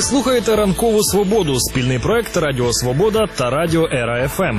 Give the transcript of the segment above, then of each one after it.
Ви слухаєте «Ранкову свободу» – спільний проект Радіо Свобода та Радіо Ера ФМ.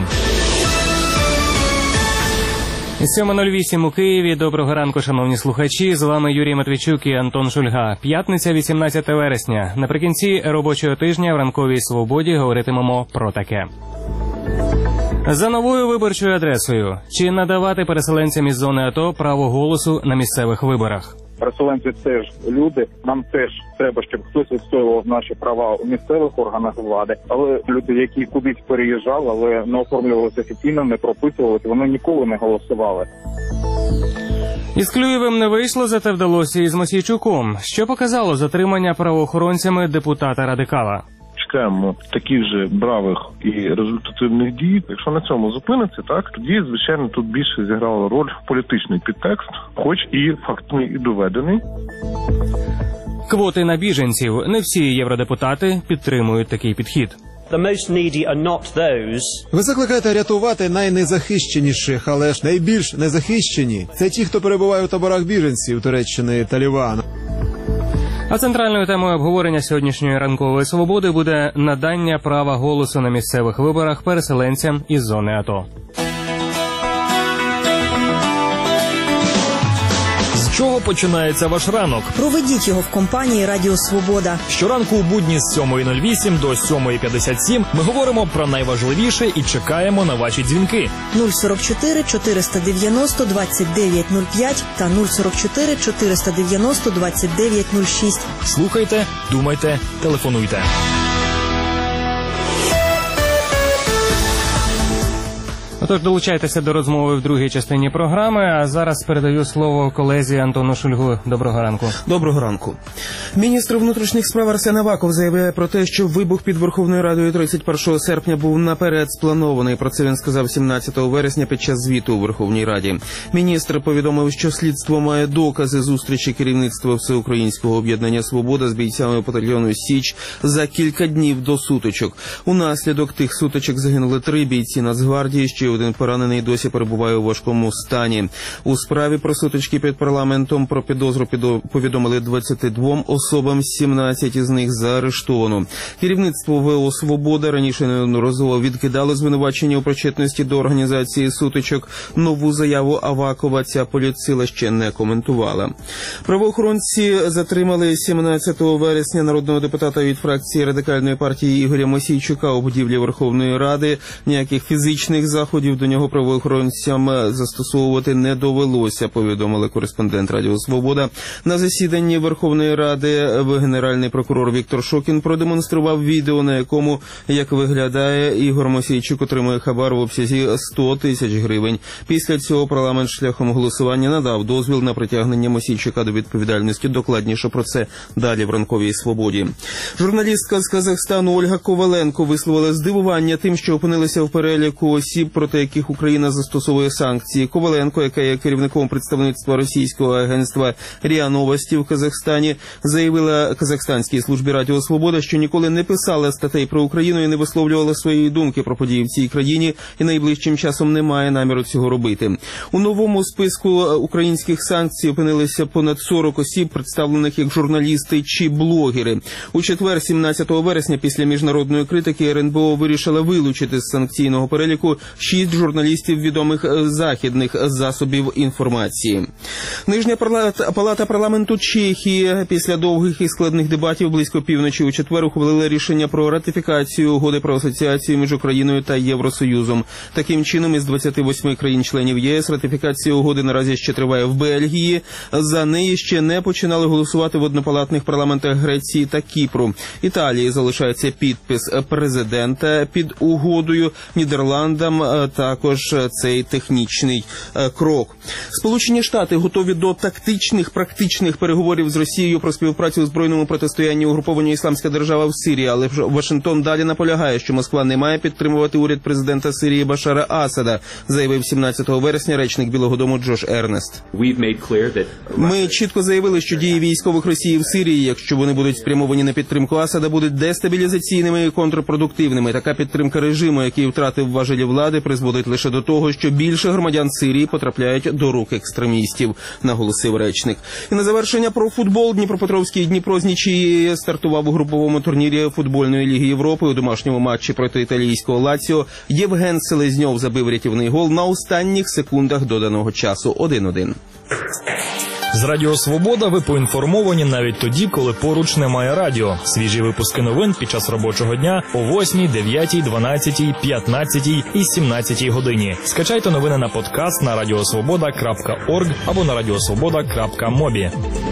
7:08 у Києві. Доброго ранку, шановні слухачі. З вами Юрій Матвійчук і Антон Шульга. П'ятниця, 18 вересня. Наприкінці робочого тижня в «Ранковій свободі» говоритимемо про таке. За новою виборчою адресою. Чи надавати переселенцям із зони АТО право голосу на місцевих виборах? Переселенці теж люди, нам теж треба, щоб хтось відстоював наші права у місцевих органах влади. Але люди, які кудись переїжджали, але не оформлювалися офіційно, не прописувалися, вони ніколи не голосували. Із Клюєвим не вийшло, зате вдалося із Мосійчуком. Що показало затримання правоохоронцями депутата-радикала? Чекаємо таких же бравих і результативних дій. Якщо на цьому зупиниться, так, тоді, звичайно, тут більше зіграла роль політичний підтекст, хоч і фактний, і доведений. Квоти на біженців. Не всі євродепутати підтримують такий підхід. Ви закликаєте рятувати найнезахищеніших, але ж найбільш незахищені – це ті, хто перебуває у таборах біженців Туреччини та Лівану. А центральною темою обговорення сьогоднішньої ранкової свободи буде надання права голосу на місцевих виборах переселенцям із зони АТО. З чого починається ваш ранок? Проведіть його в компанії «Радіо Свобода». Щоранку у будні з 7:08 до 7:57 ми говоримо про найважливіше і чекаємо на ваші дзвінки. 044 490 2905 та 044 490 2906. Слухайте, думайте, телефонуйте. Отож, долучайтеся до розмови в другій частині програми, а зараз передаю слово колезі Антону Шульгу. Доброго ранку. Доброго ранку. Міністр внутрішніх справ Арсен Аваков заявляє про те, що вибух під Верховною Радою 31 серпня був наперед спланований. Про це він сказав 17 вересня під час звіту у Верховній Раді. Міністр повідомив, що слідство має докази зустрічі керівництва Всеукраїнського об'єднання «Свобода» з бійцями батальйону «Січ» за кілька днів до сутичок. Унаслідок тих сутичок загинули 3 бійці Нацгвардії, ще один поранений досі перебуває у важкому стані. У справі про сутички під парламентом про підозру повідомили 22 особам, 17 із них заарештовано. Керівництво ВО «Свобода» раніше неодноразово відкидало звинувачення у причетності до організації сутичок. Нову заяву Авакова ця політсила ще не коментувала. Правоохоронці затримали 17 вересня народного депутата від фракції Радикальної партії Ігоря Мосійчука у будівлі Верховної Ради. Ніяких фізичних заходів до нього правоохоронцям застосовувати не довелося, повідомили кореспондент Радіо Свобода. На засіданні Верховної Ради генеральний прокурор Віктор Шокін продемонстрував відео, на якому, як виглядає, Ігор Мосійчук отримує хабар в обсязі 100 тисяч гривень. Після цього парламент шляхом голосування надав дозвіл на притягнення Мосійчука до відповідальності. Докладніше про це далі в «Ранковій свободі». Журналістка з Казахстану Ольга Коваленко висловила здивування тим, що опинилася в переліку осіб, проти яких Україна застосовує санкції. Коваленко, яка є керівником представництва російського агентства РІА Новості в Казахстані, заявила Казахстанській службі Радіо Свобода, що ніколи не писала статей про Україну і не висловлювала своєї думки про події в цій країні і найближчим часом не має наміру цього робити. У новому списку українських санкцій опинилися понад 40 осіб, представлених як журналісти чи блогери. У четвер, 17 вересня, після міжнародної критики, РНБО вирішила вилучити з санкційного переліку 6 журналістів відомих західних засобів інформації. Нижня палата парламенту Чехії після довгих і складних дебатів близько півночі у четвер ухвалила рішення про ратифікацію угоди про асоціацію між Україною та Євросоюзом. Таким чином, із 28 країн-членів ЄС ратифікація угоди наразі ще триває в Бельгії. За неї ще не починали голосувати в однопалатних парламентах Греції та Кіпру. Італії залишається підпис президента під угодою. Нідерландам також цей технічний крок. Сполучені Штати готові до тактичних, практичних переговорів з Росією про співпрацю у збройному протистоянні угрупованню «Ісламська держава» в Сирії, але Вашингтон далі наполягає, що Москва не має підтримувати уряд президента Сирії Башара Асада, заявив 17 вересня речник Білого дому Джош Ернест. Ми чітко заявили, що дії військових Росії в Сирії, якщо вони будуть спрямовані на підтримку Асада, будуть дестабілізаційними і контрпродуктивними. Така підтримка режиму, який втратив важелі влади, призводить лише до того, що більше громадян Сирії потрапляють до рук екстремістів, наголосив речник. І на завершення про футбол. Дніпропетровський Дніпро з нічиєю стартував у груповому турнірі футбольної ліги Європи. У домашньому матчі проти італійського Лаціо Євген Селезньов забив рятівний гол на останніх секундах доданого часу 1-1. З Радіо Свобода ви поінформовані навіть тоді, коли поруч немає радіо. Свіжі випуски новин під час робочого дня о 8, 9, 12, 15 і 17 годині. Скачайте новини на подкаст на radiosvoboda.org або на radiosvoboda.mobi.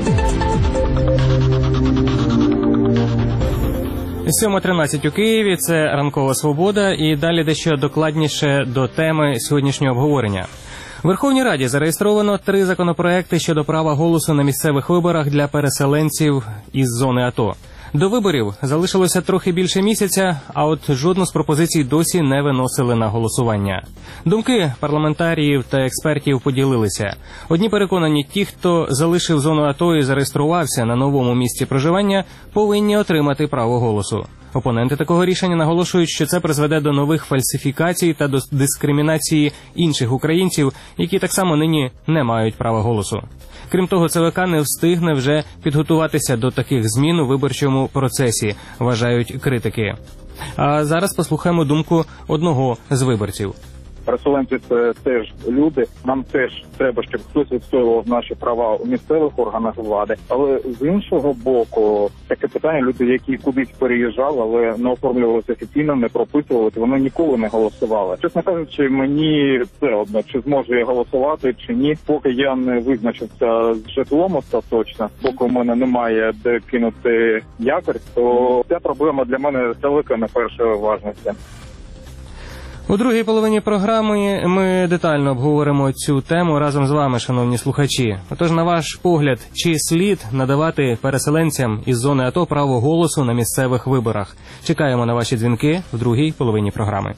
7:13 у Києві. Це «Ранкова Свобода». І далі дещо докладніше до теми сьогоднішнього обговорення. В Верховній Раді зареєстровано 3 законопроекти щодо права голосу на місцевих виборах для переселенців із зони АТО. До виборів залишилося трохи більше місяця, а от жодну з пропозицій досі не виносили на голосування. Думки парламентаріїв та експертів поділилися. Одні переконані, ті, хто залишив зону АТО і зареєструвався на новому місці проживання, повинні отримати право голосу. Опоненти такого рішення наголошують, що це призведе до нових фальсифікацій та до дискримінації інших українців, які так само нині не мають права голосу. Крім того, ЦВК не встигне вже підготуватися до таких змін у виборчому процесі, вважають критики. А зараз послухаємо думку одного з виборців. Переселенці – це теж люди. Нам теж треба, щоб хтось відстоював наші права у місцевих органах влади. Але з іншого боку, таке питання: люди, які кудись переїжджали, але не оформлювалися офіційно, не прописувалися, вони ніколи не голосували. Чесно кажучи, мені все одно, чи зможу я голосувати, чи ні. Поки я не визначився з житлом остаточно, поки у мене немає де кинути якір, то ця проблема для мене далеко не першої важності. У другій половині програми ми детально обговоримо цю тему разом з вами, шановні слухачі. Отож, на ваш погляд, чи слід надавати переселенцям із зони АТО право голосу на місцевих виборах? Чекаємо на ваші дзвінки в другій половині програми.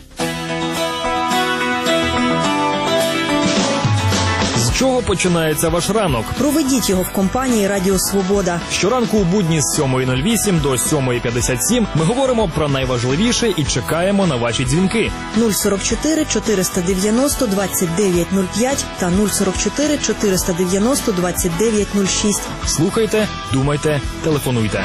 З чого починається ваш ранок? Проведіть його в компанії «Радіо Свобода». Щоранку у будні з 7:08 до 7:57 ми говоримо про найважливіше і чекаємо на ваші дзвінки. 044 490 2905 та 044 490 2906. Слухайте, думайте, телефонуйте.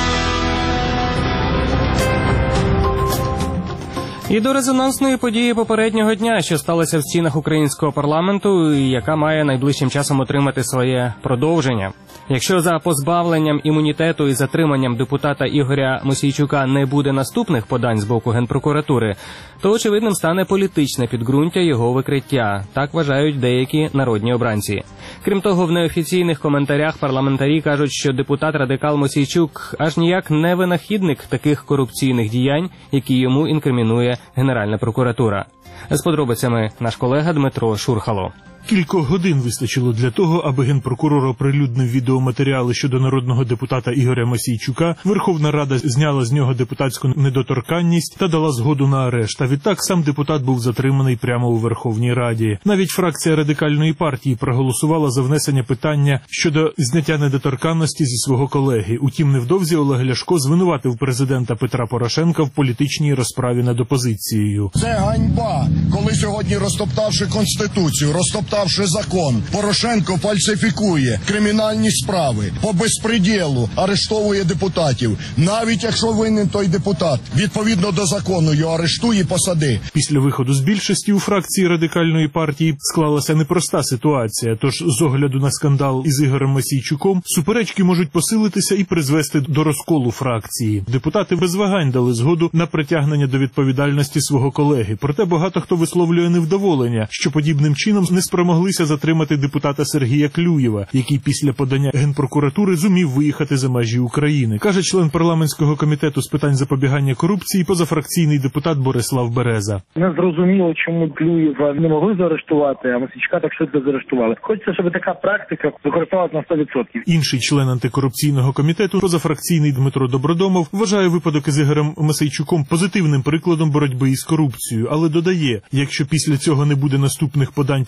І до резонансної події попереднього дня, що сталося в стінах українського парламенту, і яка має найближчим часом отримати своє продовження. Якщо за позбавленням імунітету і затриманням депутата Ігоря Мосійчука не буде наступних подань з боку Генпрокуратури, то очевидним стане політичне підґрунтя його викриття. Так вважають деякі народні обранці. Крім того, в неофіційних коментарях парламентарі кажуть, що депутат-радикал Мосійчук аж ніяк не винахідник таких корупційних діянь, які йому інкримінує Генеральна прокуратура. З подробицями наш колега Дмитро Шурхало. Кількох годин вистачило для того, аби Генпрокурор оприлюднив відеоматеріали щодо народного депутата Ігоря Мосійчука. Верховна Рада зняла з нього депутатську недоторканність та дала згоду на арешт. А відтак сам депутат був затриманий прямо у Верховній Раді. Навіть фракція Радикальної партії проголосувала за внесення питання щодо зняття недоторканності зі свого колеги. Утім, невдовзі Олег Ляшко звинуватив президента Петра Порошенка в політичній розправі над опозицією. Це ганьба, коли сьогодні, розтоптавши Конституцію, розтоптавши закон, Порошенко фальсифікує кримінальні справи, по безпреділу арештовує депутатів. Навіть якщо винен той депутат, відповідно до закону його арештуй і посади. Після виходу з більшості у фракції Радикальної партії склалася непроста ситуація. Тож, з огляду на скандал із Ігорем Мосійчуком, суперечки можуть посилитися і призвести до розколу фракції. Депутати без вагань дали згоду на притягнення до відповідальності свого колеги. Проте багато хто висловлює невдоволення, що подібним чином не спромоглися затримати депутата Сергія Клюєва, який після подання Генпрокуратури зумів виїхати за межі України, каже член парламентського комітету з питань запобігання корупції, позафракційний депутат Борислав Береза. Не зрозуміло, чому Клюєва не могли заарештувати, а Мосійчука так швидко заарештували. Хочеться, щоб така практика використовувалася на 100%. Інший член антикорупційного комітету, позафракційний Дмитро Добродомов, вважає випадок із Ігорем Мосійчуком позитивним прикладом боротьби із корупцією, але додає, якщо після цього не буде наступних подань проти корупції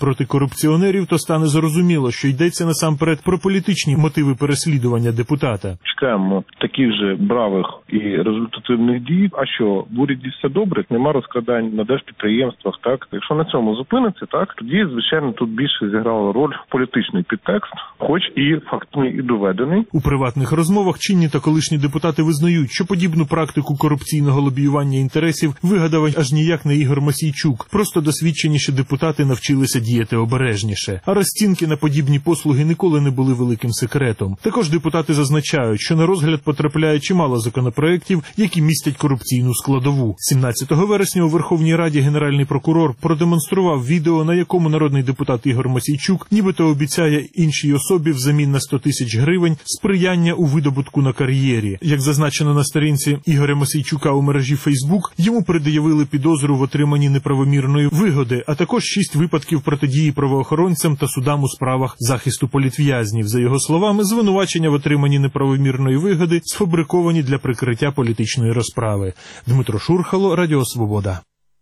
корупціонерів, то стане зрозуміло, що йдеться насамперед про політичні мотиви переслідування депутата. Чекаємо таких же бравих і результативних дій. А що, в уряді все добре, нема розкрадань на держпідприємствах, так? Якщо на цьому зупиниться, так, тоді, звичайно, тут більше зіграла роль політичний підтекст, хоч і фактний, і доведений. У приватних розмовах чинні та колишні депутати визнають, що подібну практику корупційного лобіювання інтересів вигадав аж ніяк не Ігор Мосійчук. Просто досвідченіші депутати навчилися діяти обережніше. А розцінки на подібні послуги ніколи не були великим секретом. Також депутати зазначають, що на розгляд потрапляє чимало законопроєктів, які містять корупційну складову. 17 вересня у Верховній Раді Генеральний прокурор продемонстрував відео, на якому народний депутат Ігор Мосійчук нібито обіцяє іншій особі взамін на 100 тисяч гривень сприяння у видобутку на кар'єрі. Як зазначено на сторінці Ігоря Мосійчука у мережі Фейсбук, йому пред'явили підозру в отриманні неправомірної вигоди, а також 6 випадків протидії правоохоронцям та судам у справах захисту політв'язнів. За його словами, звинувачення в отриманні неправомірної вигоди сфабриковані для прикриття політичної розправи. Дмитро Шурхало, Радіо Свобода.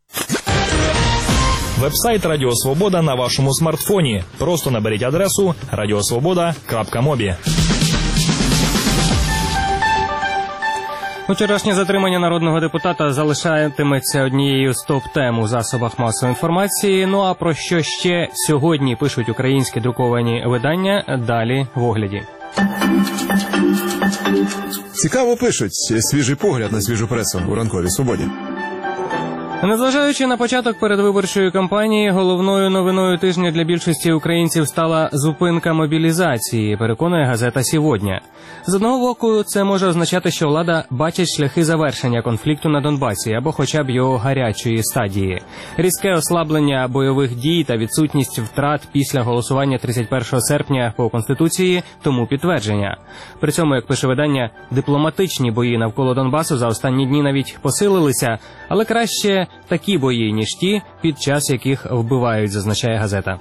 Вебсайт Радіо Свобода на вашому смартфоні. Просто наберіть адресу radiosvoboda.mobi. Вчорашнє затримання народного депутата залишатиметься однією з топ-тем у засобах масової інформації. Ну а про що ще сьогодні пишуть українські друковані видання, далі в огляді. Цікаво пишуть. Свіжий погляд на свіжу пресу у ранковій Свободі. Незважаючи на початок передвиборчої кампанії, головною новиною тижня для більшості українців стала зупинка мобілізації, переконує газета «Сьогодні». З одного боку, це може означати, що влада бачить шляхи завершення конфлікту на Донбасі або хоча б його гарячої стадії. Різке ослаблення бойових дій та відсутність втрат після голосування 31 серпня по Конституції тому підтвердження. При цьому, як пише видання, дипломатичні бої навколо Донбасу за останні дні навіть посилилися, але краще такі бої, ніж ті, під час яких вбивають, зазначає газета.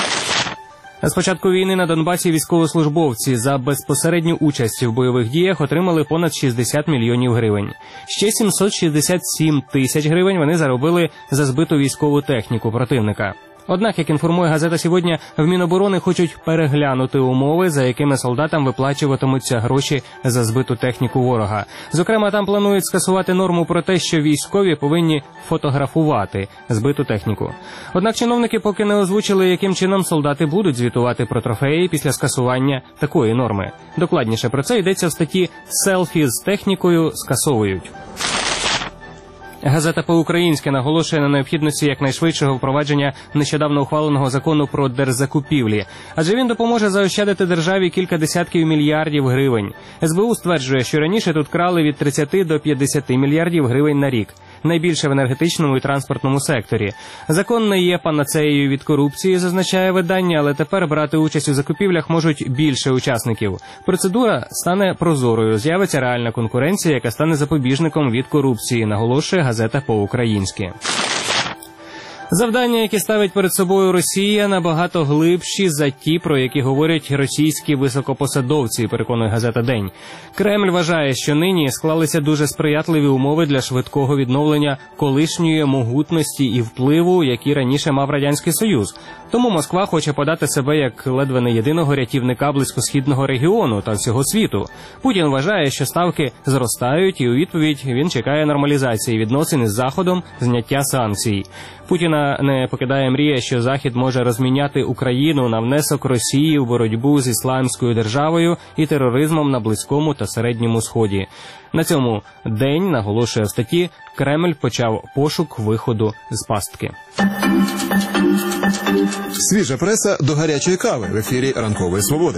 З початку війни на Донбасі військовослужбовці за безпосередню участь в бойових діях отримали понад 60 мільйонів гривень. Ще 767 тисяч гривень вони заробили за збиту військову техніку противника. Однак, як інформує газета «Сьогодні», в Міноборони хочуть переглянути умови, за якими солдатам виплачуватимуться гроші за збиту техніку ворога. Зокрема, там планують скасувати норму про те, що військові повинні фотографувати збиту техніку. Однак чиновники поки не озвучили, яким чином солдати будуть звітувати про трофеї після скасування такої норми. Докладніше про це йдеться в статті «Селфі з технікою скасовують». Газета «По-українськи» наголошує на необхідності якнайшвидшого впровадження нещодавно ухваленого закону про держзакупівлі, адже він допоможе заощадити державі кілька десятків мільярдів гривень. СБУ стверджує, що раніше тут крали від 30 до 50 мільярдів гривень на рік. Найбільше в енергетичному і транспортному секторі. Закон не є панацеєю від корупції, зазначає видання, але тепер брати участь у закупівлях можуть більше учасників. Процедура стане прозорою, з'явиться реальна конкуренція, яка стане запобіжником від корупції, наголошує газета «По-українськи». Завдання, які ставить перед собою Росія, набагато глибші за ті, про які говорять російські високопосадовці, переконує газета «День». Кремль вважає, що нині склалися дуже сприятливі умови для швидкого відновлення колишньої могутності і впливу, які раніше мав Радянський Союз. Тому Москва хоче подати себе як ледве не єдиного рятівника близькосхідного регіону та всього світу. Путін вважає, що ставки зростають, і у відповідь він чекає нормалізації відносин із Заходом, зняття санкцій. Путіна не покидає мрія, що Захід може розміняти Україну на внесок Росії в боротьбу з Ісламською державою і тероризмом на Близькому та Середньому Сході. На цьому день, наголошує в статті, Кремль почав пошук виходу з пастки. Свіжа преса до гарячої кави в ефірі Ранкової Свободи.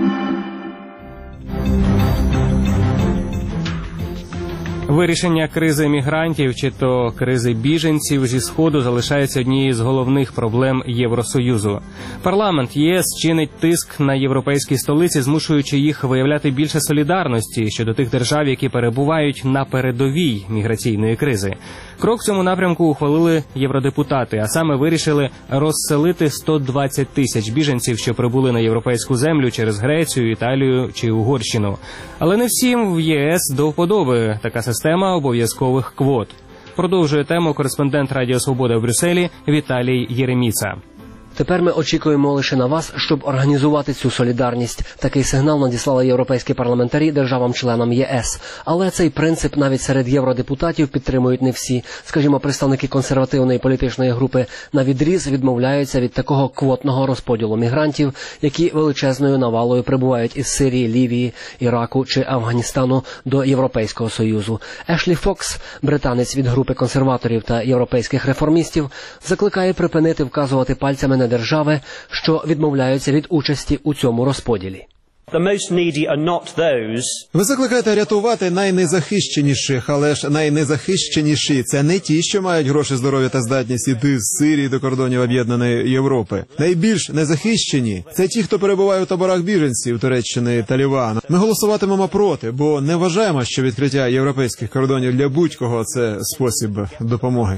Вирішення кризи мігрантів чи то кризи біженців зі Сходу залишається однією з головних проблем Євросоюзу. Парламент ЄС чинить тиск на європейські столиці, змушуючи їх виявляти більше солідарності щодо тих держав, які перебувають на передовій міграційної кризи. Крок в цьому напрямку ухвалили євродепутати, а саме вирішили розселити 120 тисяч біженців, що прибули на європейську землю через Грецію, Італію чи Угорщину. Але не всім в ЄС до вподоби така система обов'язкових квот. Продовжує тему кореспондент Радіо Свобода в Брюсселі Віталій Єреміца. Тепер ми очікуємо лише на вас, щоб організувати цю солідарність. Такий сигнал надіслали європейські парламентарі державам-членам ЄС. Але цей принцип навіть серед євродепутатів підтримують не всі. Скажімо, представники консервативної політичної групи навідріз відмовляються від такого квотного розподілу мігрантів, які величезною навалою прибувають із Сирії, Лівії, Іраку чи Афганістану до Європейського Союзу. Ешлі Фокс, британець від групи консерваторів та європейських реформістів, закликає припинити вказувати пальцями на держави, що відмовляються від участі у цьому розподілі. Ви закликаєте рятувати найнезахищеніших, але ж найнезахищеніші – це не ті, що мають гроші, здоров'я та здатність іти з Сирії до кордонів Об'єднаної Європи. Найбільш незахищені – це ті, хто перебуває у таборах біженців Туреччини та Лівану. Ми голосуватимемо проти, бо не вважаємо, що відкриття європейських кордонів для будь-кого – це спосіб допомоги.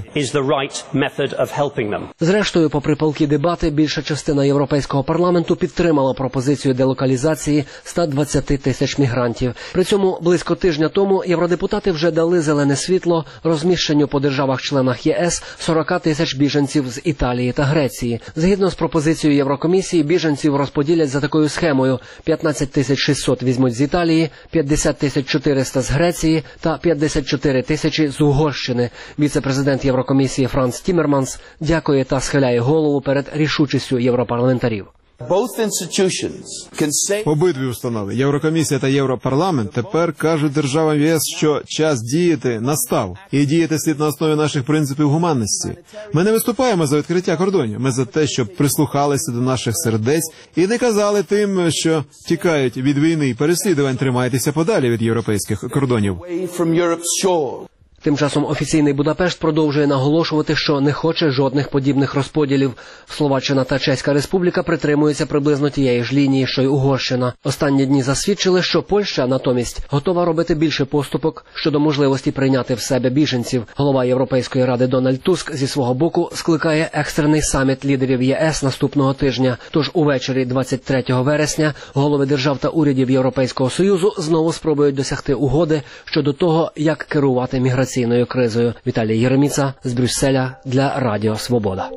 Зрештою, попри палкі дебати, більша частина Європейського парламенту підтримала пропозицію делокалізації 120 тисяч мігрантів. При цьому близько тижня тому євродепутати вже дали зелене світло розміщенню по державах-членах ЄС 40 тисяч біженців з Італії та Греції. Згідно з пропозицією Єврокомісії, біженців розподілять за такою схемою: 15 600 візьмуть з Італії, 50 400 з Греції та 54 тисячі з Угорщини. Віце-президент Єврокомісії Франц Тіммерманс дякує та схиляє голову перед рішучістю європарламентарів. Обидві установи, Єврокомісія та Європарламент, тепер кажуть державам ЄС, що час діяти настав. І діяти слід на основі наших принципів гуманності. Ми не виступаємо за відкриття кордонів. Ми за те, щоб прислухалися до наших сердець і не казали тим, що тікають від війни і переслідувань, тримайтеся подалі від європейських кордонів. Тим часом офіційний Будапешт продовжує наголошувати, що не хоче жодних подібних розподілів. Словаччина та Чеська Республіка притримуються приблизно тієї ж лінії, що й Угорщина. Останні дні засвідчили, що Польща, натомість, готова робити більше поступок щодо можливості прийняти в себе біженців. Голова Європейської ради Дональд Туск зі свого боку скликає екстрений саміт лідерів ЄС наступного тижня. Тож увечері 23 вересня голови держав та урядів Європейського Союзу знову спробують досягти угоди щодо того, як керувати міграцією кризою. Віталій Єреміца з Брюсселя для Радіо Свобода.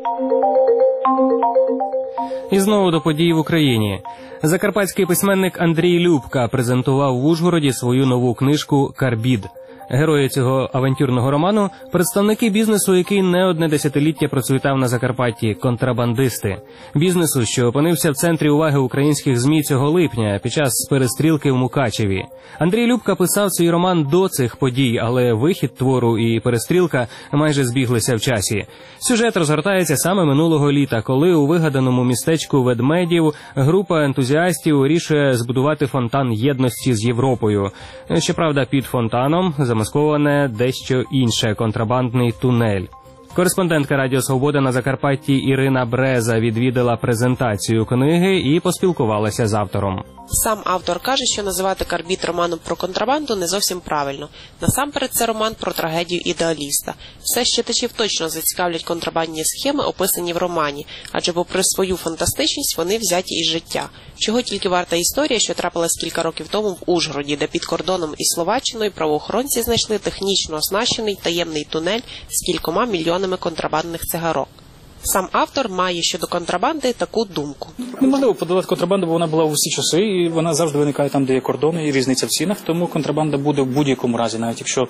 І знову до подій в Україні. Закарпатський письменник Андрій Любка презентував в Ужгороді свою нову книжку «Карбід». Герої цього авантюрного роману – представники бізнесу, який не одне десятиліття процвітав на Закарпатті – контрабандисти. Бізнесу, що опинився в центрі уваги українських ЗМІ цього липня під час перестрілки в Мукачеві. Андрій Любка писав свій роман до цих подій, але вихід твору і перестрілка майже збіглися в часі. Сюжет розгортається саме минулого літа, коли у вигаданому містечку Ведмедів група ентузіастів вирішує збудувати фонтан єдності з Європою. Щоправда, під фонтаном замасковане дещо інше – контрабандний тунель. Кореспондентка Радіо Свобода на Закарпатті Ірина Бреза відвідала презентацію книги і поспілкувалася з автором. Сам автор каже, що називати «Карбід» романом про контрабанду не зовсім правильно. Насамперед, це роман про трагедію ідеаліста. Все ж читачів точно зацікавлять контрабандні схеми, описані в романі, адже попри свою фантастичність вони взяті із життя. Чого тільки варта історія, що трапилась кілька років тому в Ужгороді, де під кордоном із Словаччиною правоохоронці знайшли технічно оснащений таємний тунель з кількома мільйонами контрабандних цигарок. Сам автор має щодо контрабанди таку думку. Неможливо подолати контрабанду, бо вона була в усі часи, і вона завжди виникає там, де є кордони, і різниця в цінах, тому контрабанда буде в будь-якому разі, навіть якщо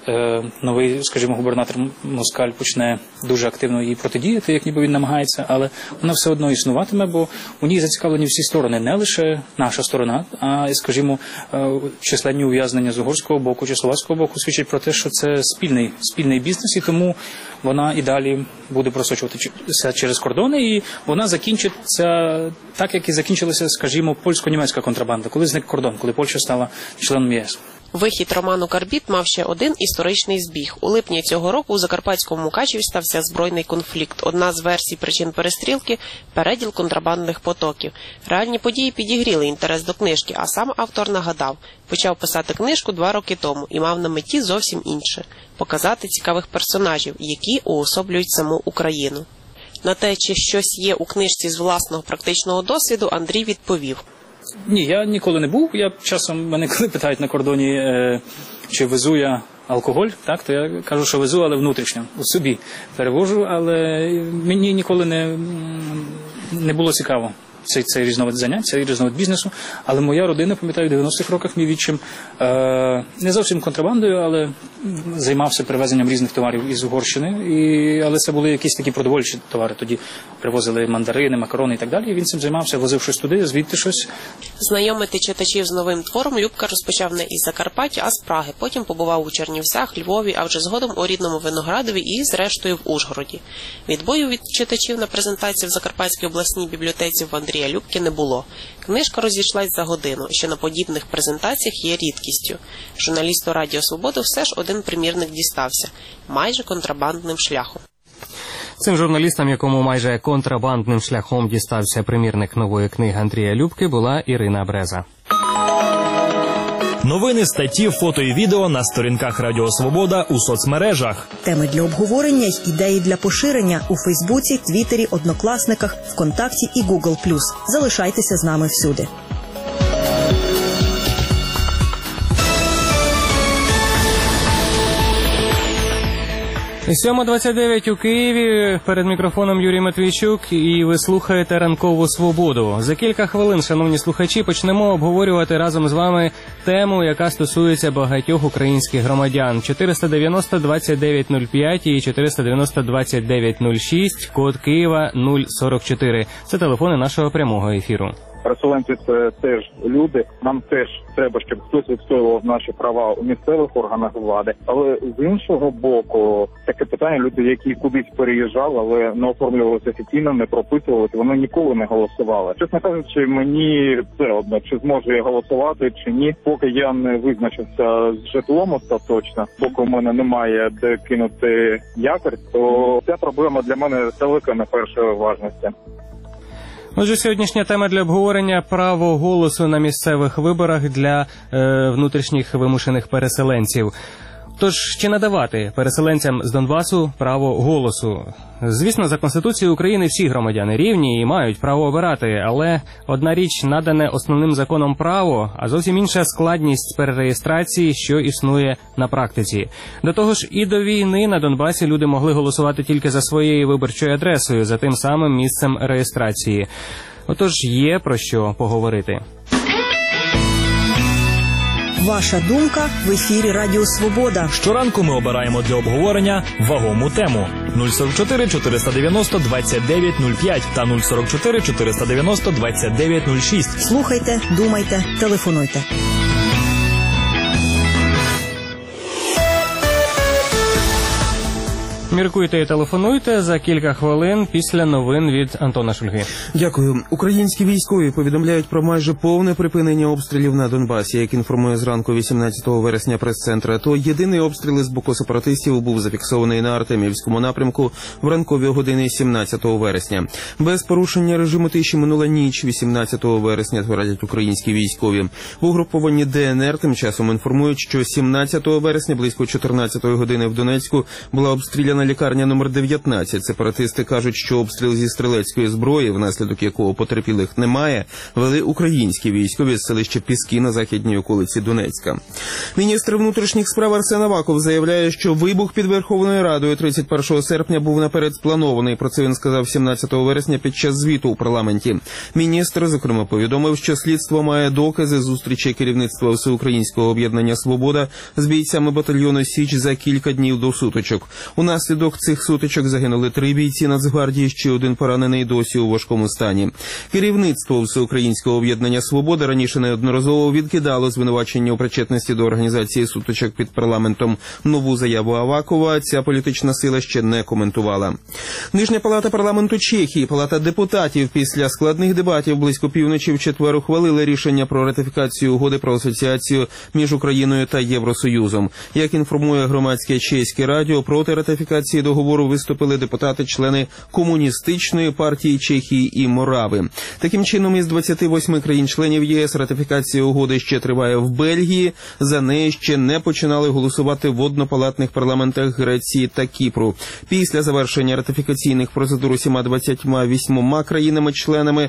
новий, скажімо, губернатор Москаль почне дуже активно їй протидіяти, як ніби він намагається, але вона все одно існуватиме, бо у ній зацікавлені всі сторони, не лише наша сторона, а, скажімо, численні ув'язнення з угорського боку чи словацького боку свідчать про те, що це спільний бізнес, і тому вона і далі буде просочуватися через кордони, і вона закінчиться так, як і закінчилася, скажімо, польсько-німецька контрабанда, коли зник кордон, коли Польща стала членом ЄС. Вихід роману «Карбід» мав ще один історичний збіг. У липні цього року у Закарпатському Мукачеві стався збройний конфлікт. Одна з версій причин перестрілки – переділ контрабандних потоків. Реальні події підігріли інтерес до книжки, а сам автор нагадав – почав писати книжку 2 роки тому і мав на меті зовсім інше – показати цікавих персонажів, які уособлюють саму Україну. На те, чи щось є у книжці з власного практичного досвіду, Андрій відповів. Ні, я ніколи не був. Я часом, мене коли питають на кордоні, чи везу я алкоголь, так, то я кажу, що везу, але внутрішньо, у собі перевожу, але мені ніколи не було цікаво. Цей різновид занять, цей різновид бізнесу. Але моя родина, пам'ятаю, в 90-х роках мій відчим не зовсім контрабандою, але займався привезенням різних товарів із Угорщини. Але це були якісь такі продовольчі товари. Тоді привозили мандарини, макарони і так далі. І він цим займався, возив щось туди, звідти щось. Знайомити читачів з новим твором Любка розпочав не із Закарпаття, а з Праги. Потім побував у Чернівцях, Львові, а вже згодом у рідному Виноградові і, зрештою, в Ужгороді. Відбою від читачів на презентації в Закарпатській обласній бібліотеці в Андрія Любки не було. Книжка розійшлась за годину, що на подібних презентаціях є рідкістю. Журналісту Радіо Свобода все ж один примірник дістався. Майже контрабандним шляхом. Цим журналістам, якому майже контрабандним шляхом дістався примірник нової книги Андрія Любки, була Ірина Бреза. Новини, статті, фото і відео на сторінках Радіо Свобода у соцмережах. Теми для обговорення й ідеї для поширення у Фейсбуці, Твіттері, Однокласниках, ВКонтакті і Google+. Залишайтеся з нами всюди. 7:29 у Києві. Перед мікрофоном Юрій Матвійчук, і ви слухаєте «Ранкову свободу». За кілька хвилин, шановні слухачі, почнемо обговорювати разом з вами тему, яка стосується багатьох українських громадян. 490-2905 і 490-2906, код Києва 044. Це телефони нашого прямого ефіру. Переселенці – це теж люди. Нам теж треба, щоб хтось відстоював наші права у місцевих органах влади. Але з іншого боку, таке питання, люди, які кудись переїжджали, але не оформлювалися офіційно, не прописувалися, вони ніколи не голосували. Чесно кажучи, мені все одно, чи зможу я голосувати, чи ні. Поки я не визначився з житлом остаточно, поки у мене немає де кинути якір, то ця проблема для мене далека не першої важності. Отже, сьогоднішня тема для обговорення – право голосу на місцевих виборах для внутрішніх вимушених переселенців. Тож, чи надавати переселенцям з Донбасу право голосу? Звісно, за Конституцією України всі громадяни рівні і мають право обирати, але одна річ – надане основним законом право, а зовсім інша – складність перереєстрації, що існує на практиці. До того ж, і до війни на Донбасі люди могли голосувати тільки за своєю виборчою адресою, за тим самим місцем реєстрації. Отож, є про що поговорити. Ваша думка в ефірі Радіо Свобода. Щоранку ми обираємо для обговорення вагому тему. 044 490 2905 та 044 490 2906. Слухайте, думайте, телефонуйте. Міркуйте і телефонуйте за кілька хвилин після новин від Антона Шульги. Дякую. Українські військові повідомляють про майже повне припинення обстрілів на Донбасі. Як інформує зранку 18 вересня прес-центр АТО, єдиний обстріл з боку сепаратистів був зафіксований на Артемівському напрямку в ранкові години 17 вересня. Без порушення режиму тиші минула ніч 18 вересня, твердять українські військові. В угрупованні ДНР тим часом інформують, що 17 вересня близько 14 години в Донецьку була обстріляна лікарня номер 19. Сепаратисти кажуть, що обстріл зі стрілецької зброї, внаслідок якого потерпілих немає, вели українські військові з селища Піски на західній околиці Донецька. Міністр внутрішніх справ Арсен Аваков заявляє, що вибух під Верховною Радою 31 серпня був наперед спланований. Про це він сказав 17 вересня під час звіту у парламенті. Міністр, зокрема, повідомив, що слідство має докази зустрічі керівництва Всеукраїнського об'єднання «Свобода» з бійцями батальйону «Січ» за кілька днів до сутичок. Унаслідок цих сутичок загинули 3 бійці Нацгвардії, ще 1 поранений досі у важкому стані. Керівництво Всеукраїнського об'єднання «Свобода» раніше неодноразово відкидало звинувачення у причетності до організації сутичок під парламентом. Нову заяву Авакова ця політична сила ще не коментувала. Нижня палата парламенту Чехії, палата депутатів після складних дебатів близько півночі в четвер ухвалили рішення про ратифікацію угоди про асоціацію між Україною та Євросоюзом. Як інформує громадське чеське радіо, проти ратифікації договору виступили депутати-члени Комуністичної партії Чехії і Морави. Таким чином, із 28 країн-членів ЄС ратифікація угоди ще триває в Бельгії. За неї ще не починали голосувати в однопалатних парламентах Греції та Кіпру. Після завершення ратифікаційних процедур усіма 28 країнами-членами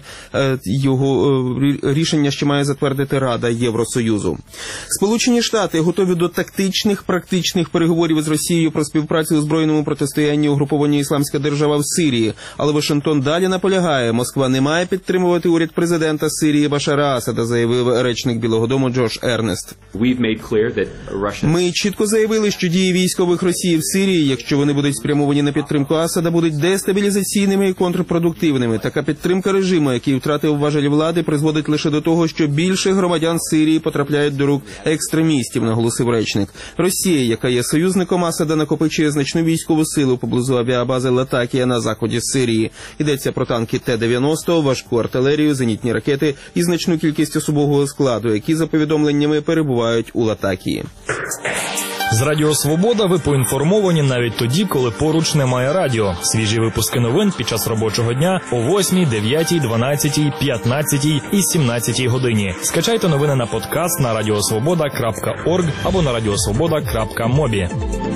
його рішення ще має затвердити Рада Євросоюзу. Сполучені Штати готові до тактичних, практичних переговорів з Росією про співпрацю у збройному збройному протистоянні угрупованню «Ісламська держава» в Сирії. Але Вашингтон далі наполягає, Москва не має підтримувати уряд президента Сирії Башара Асада, заявив речник Білого дому Джош Ернест. Ми чітко заявили, що дії військових Росії в Сирії, якщо вони будуть спрямовані на підтримку Асада, будуть дестабілізаційними і контрпродуктивними. Така підтримка режиму, який втратив важель влади, призводить лише до того, що більше громадян Сирії потрапляють до рук екстремістів, наголосив речник. Росія, яка є союзником Асада, накопичує значну військову силу поблизу авіабази Латакія на заході Сирії. Йдеться про танки Т-90, важку артилерію, зенітні ракети і значну кількість особового складу, які, за повідомленнями, перебувають у Латакії. З Радіо Свобода ви поінформовані навіть тоді, коли поруч немає радіо. Свіжі випуски новин під час робочого дня о 8, 9, 12, 15 і 17 годині. Скачайте новини на подкаст на radiosvoboda.org або на radiosvoboda.mobi.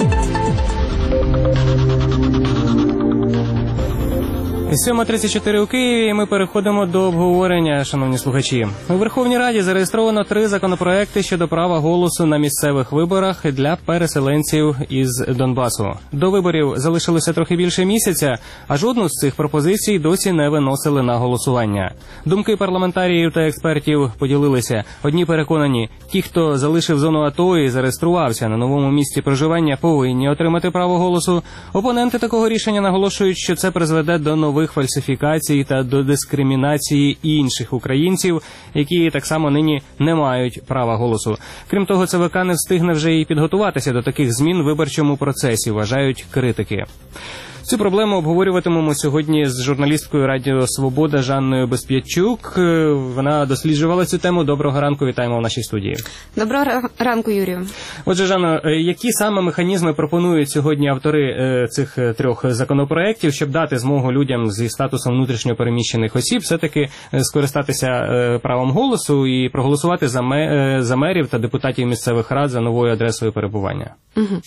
– 7:34 у Києві, і ми переходимо до обговорення, шановні слухачі. У Верховній Раді зареєстровано 3 законопроекти щодо права голосу на місцевих виборах для переселенців із Донбасу. До виборів залишилося трохи більше місяця, а жодну з цих пропозицій досі не виносили на голосування. Думки парламентаріїв та експертів поділилися. Одні переконані, ті, хто залишив зону АТО і зареєструвався на новому місці проживання, повинні отримати право голосу. Опоненти такого рішення наголошують, що це призведе до нових фальсифікацій та до дискримінації інших українців, які так само нині не мають права голосу. Крім того, ЦВК не встигне вже і підготуватися до таких змін в виборчому процесі, вважають критики. Цю проблему обговорюватимемо сьогодні з журналісткою Радіо Свобода Жанною Безп'ятчук. Вона досліджувала цю тему. Доброго ранку, вітаємо в нашій студії. Доброго ранку, Юрію. Отже, Жанно, які саме механізми пропонують сьогодні автори цих 3 законопроєктів, щоб дати змогу людям зі статусом внутрішньо переміщених осіб все-таки скористатися правом голосу і проголосувати за мерів та депутатів місцевих рад за новою адресою перебування? Угу.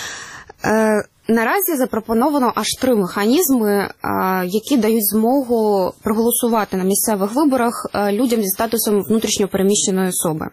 Наразі запропоновано аж 3 механізми, які дають змогу проголосувати на місцевих виборах людям зі статусом внутрішньо переміщеної особи.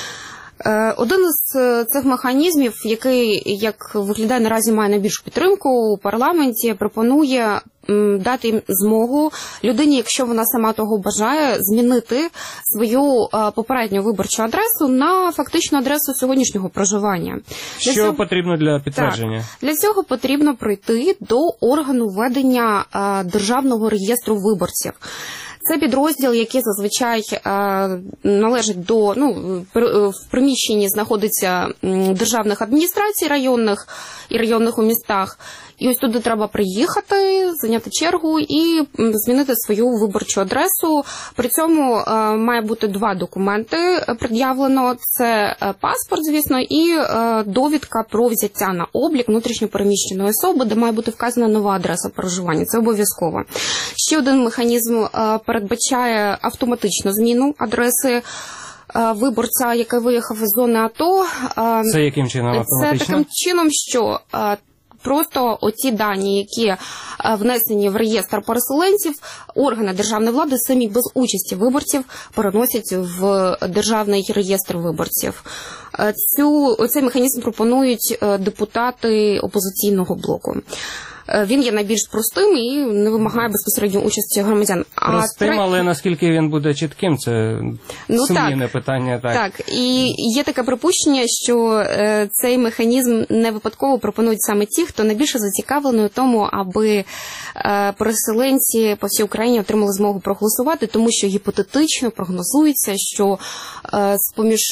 Один із цих механізмів, який, як виглядає, наразі має найбільшу підтримку у парламенті, пропонує дати їм змогу людині, якщо вона сама того бажає, змінити свою попередню виборчу адресу на фактичну адресу сьогоднішнього проживання. Що потрібно для підтвердження? Так, для цього потрібно прийти до органу ведення Державного реєстру виборців. Це підрозділ, який зазвичай належить до, в приміщенні знаходиться державних адміністрацій районних і районних у містах. І ось туди треба приїхати, зайняти чергу і змінити свою виборчу адресу. При цьому має бути 2 документи пред'явлено. Це паспорт, звісно, і довідка про взяття на облік внутрішньопереміщеної особи, де має бути вказана нова адреса проживання. Це обов'язково. Ще один механізм передбачає автоматичну зміну адреси виборця, який виїхав із зони АТО. Це яким чином автоматично? Це таким чином, що просто оті дані, які внесені в реєстр переселенців, органи державної влади самі без участі виборців переносять в державний реєстр виборців. Цей механізм пропонують депутати опозиційного блоку. Він є найбільш простим і не вимагає безпосередньо участі громадян. Простим, але наскільки він буде чітким, це сумнівне питання. Так, і є таке припущення, що цей механізм не випадково пропонують саме ті, хто найбільше зацікавлений у тому, аби переселенці по всій Україні отримали змогу проголосувати, тому що гіпотетично прогнозується, що з-поміж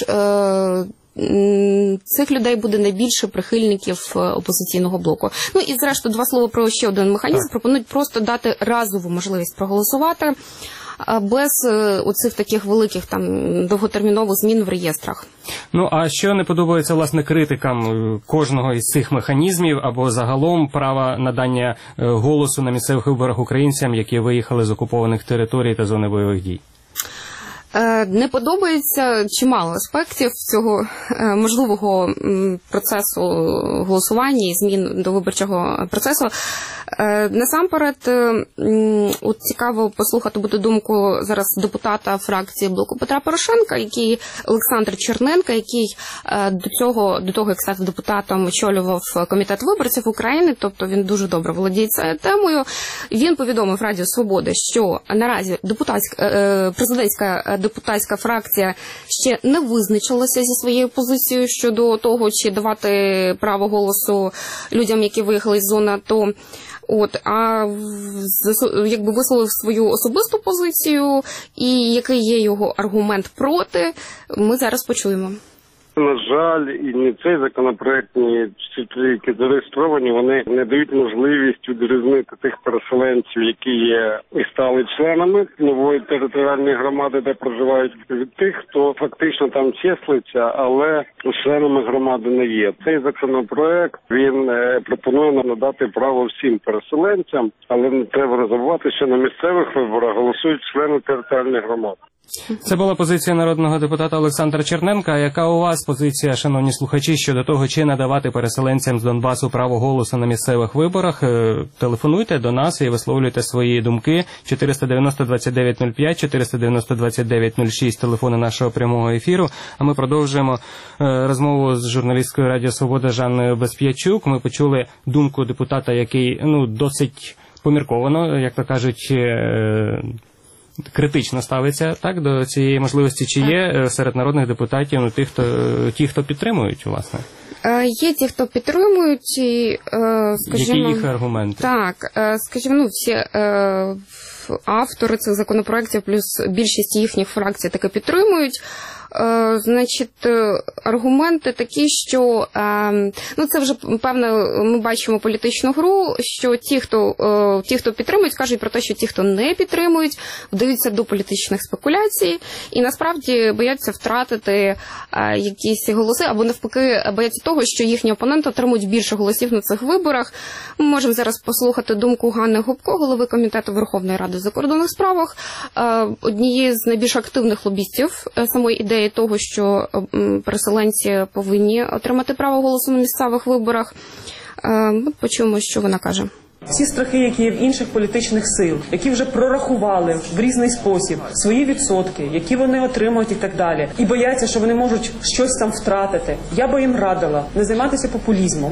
цих людей буде найбільше прихильників опозиційного блоку. І зрештою 2 слова про ще один механізм. Пропонують просто дати разову можливість проголосувати без оцих таких великих довготермінових змін в реєстрах. А що не подобається, власне, критикам кожного із цих механізмів або загалом права надання голосу на місцевих виборах українцям, які виїхали з окупованих територій та зони бойових дій? Не подобається чимало аспектів цього можливого процесу голосування і змін до виборчого процесу. Насамперед, от цікаво послухати буде думку зараз депутата фракції Блоку Петра Порошенка, Олександр Черненко, який до того, як стати депутатом, очолював комітет виборців України, тобто він дуже добре володіє цією темою. Він повідомив Радіо Свобода, що наразі президентська депутатська фракція ще не визначилася зі своєю позицією щодо того, чи давати право голосу людям, які виїхали з зони АТО. Якби висловив свою особисту позицію, і який є його аргумент проти, ми зараз почуємо. На жаль, і ні цей законопроект, ні ті, які зареєстровані, вони не дають можливість відрізнити тих переселенців, які є і стали членами нової територіальної громади, де проживають, від тих, хто фактично там числиться, але членами громади не є. Цей законопроект, він пропонує надати право всім переселенцям, але не треба забувати, що на місцевих виборах голосують члени територіальних громад. Це була позиція народного депутата Олександра Черненка. А яка у вас позиція, шановні слухачі, щодо того, чи надавати переселенцям з Донбасу право голосу на місцевих виборах? Телефонуйте до нас і висловлюйте свої думки. 490-2905, 490-2906, телефони нашого прямого ефіру. А ми продовжуємо розмову з журналісткою Радіо Свобода Жанною Безп'ячук. Ми почули думку депутата, який досить помірковано, як то кажуть, критично ставиться до цієї можливості. Чи є серед народних депутатів ті, хто підтримують, власне? Є ті, хто підтримують, і, скажімо... Які їх аргументи? Так, скажімо, всі автори цих законопроєктів, плюс більшість їхніх фракцій таки підтримують. Значить, аргументи такі, що це вже, певно, ми бачимо політичну гру, що ті, хто підтримують, кажуть про те, що ті, хто не підтримують, вдаються до політичних спекуляцій і насправді бояться втратити якісь голоси, або навпаки бояться того, що їхні опоненти отримують більше голосів на цих виборах. Ми можемо зараз послухати думку Ганни Гопко, голови Комітету Верховної Ради в закордонних справах, однієї з найбільш активних лобістів самої ідеї того, що переселенці повинні отримати право голосу на місцевих виборах. Ми почуємо, що вона каже. Всі страхи, які є в інших політичних сил, які вже прорахували в різний спосіб свої відсотки, які вони отримують і так далі, і бояться, що вони можуть щось там втратити. Я би їм радила не займатися популізмом.